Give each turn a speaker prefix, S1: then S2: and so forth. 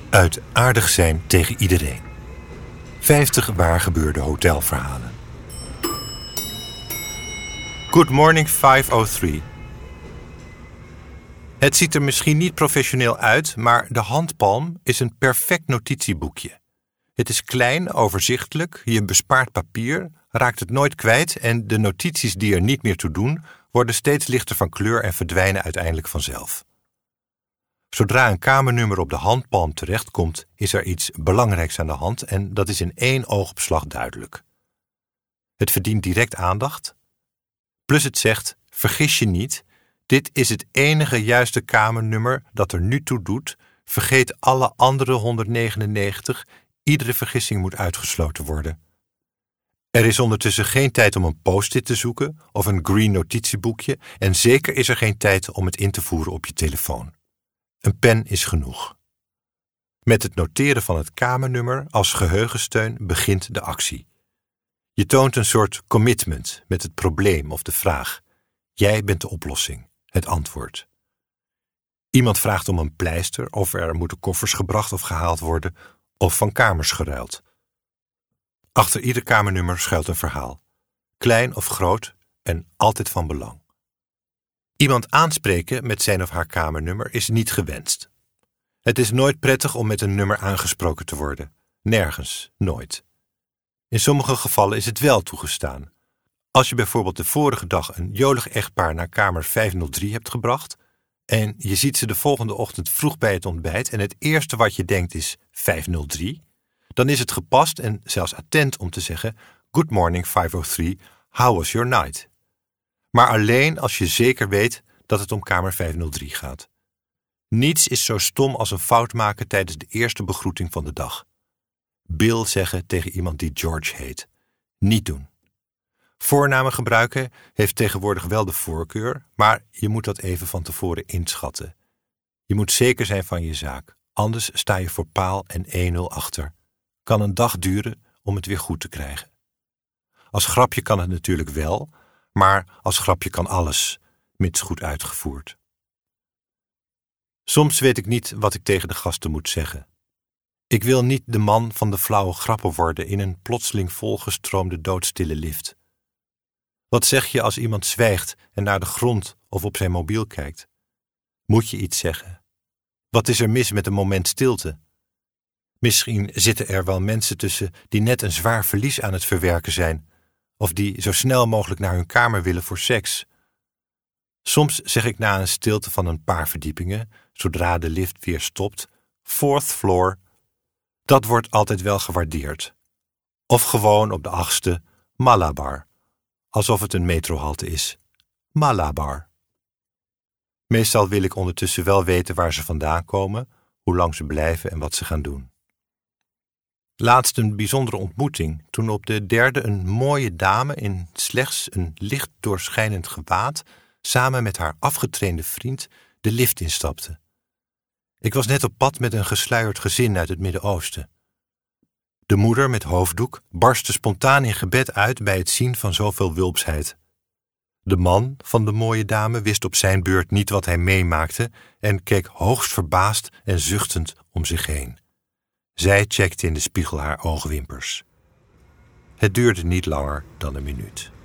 S1: Uit aardig zijn tegen iedereen. 50 waargebeurde hotelverhalen. Good morning 503. Het ziet er misschien niet professioneel uit, maar de handpalm is een perfect notitieboekje. Het is klein, overzichtelijk, je bespaart papier, raakt het nooit kwijt en de notities die er niet meer toe doen, worden steeds lichter van kleur en verdwijnen uiteindelijk vanzelf. Zodra een kamernummer op de handpalm terechtkomt, is er iets belangrijks aan de hand en dat is in één oogopslag duidelijk. Het verdient direct aandacht. Plus het zegt, vergis je niet, dit is het enige juiste kamernummer dat er nu toe doet, vergeet alle andere 199, iedere vergissing moet uitgesloten worden. Er is ondertussen geen tijd om een post-it te zoeken of een green notitieboekje en zeker is er geen tijd om het in te voeren op je telefoon. Een pen is genoeg. Met het noteren van het kamernummer als geheugensteun begint de actie. Je toont een soort commitment met het probleem of de vraag. Jij bent de oplossing, het antwoord. Iemand vraagt om een pleister of er moeten koffers gebracht of gehaald worden of van kamers geruild. Achter ieder kamernummer schuilt een verhaal. Klein of groot en altijd van belang. Iemand aanspreken met zijn of haar kamernummer is niet gewenst. Het is nooit prettig om met een nummer aangesproken te worden. Nergens, nooit. In sommige gevallen is het wel toegestaan. Als je bijvoorbeeld de vorige dag een jolig echtpaar naar kamer 503 hebt gebracht en je ziet ze de volgende ochtend vroeg bij het ontbijt en het eerste wat je denkt is 503, dan is het gepast en zelfs attent om te zeggen Good morning 503, how was your night? Maar alleen als je zeker weet dat het om kamer 503 gaat. Niets is zo stom als een fout maken tijdens de eerste begroeting van de dag. Bill zeggen tegen iemand die George heet. Niet doen. Voornamen gebruiken heeft tegenwoordig wel de voorkeur, maar je moet dat even van tevoren inschatten. Je moet zeker zijn van je zaak, anders sta je voor paal en 1-0 achter. Kan een dag duren om het weer goed te krijgen. Als grapje kan het natuurlijk wel, maar als grapje kan alles, mits goed uitgevoerd. Soms weet ik niet wat ik tegen de gasten moet zeggen. Ik wil niet de man van de flauwe grappen worden in een plotseling volgestroomde doodstille lift. Wat zeg je als iemand zwijgt en naar de grond of op zijn mobiel kijkt? Moet je iets zeggen? Wat is er mis met een moment stilte? Misschien zitten er wel mensen tussen die net een zwaar verlies aan het verwerken zijn, of die zo snel mogelijk naar hun kamer willen voor seks. Soms zeg ik na een stilte van een paar verdiepingen, zodra de lift weer stopt, 4th floor. Dat wordt altijd wel gewaardeerd. Of gewoon op de 8e, Malabar. Alsof het een metrohalte is. Malabar. Meestal wil ik ondertussen wel weten waar ze vandaan komen, hoe lang ze blijven en wat ze gaan doen. Laatst een bijzondere ontmoeting, toen op de 3e een mooie dame in slechts een licht doorschijnend gewaad samen met haar afgetrainde vriend de lift instapte. Ik was net op pad met een gesluierd gezin uit het Midden-Oosten. De moeder met hoofddoek barstte spontaan in gebed uit bij het zien van zoveel wulpsheid. De man van de mooie dame wist op zijn beurt niet wat hij meemaakte en keek hoogst verbaasd en zuchtend om zich heen. Zij checkte in de spiegel haar oogwimpers. Het duurde niet langer dan een minuut.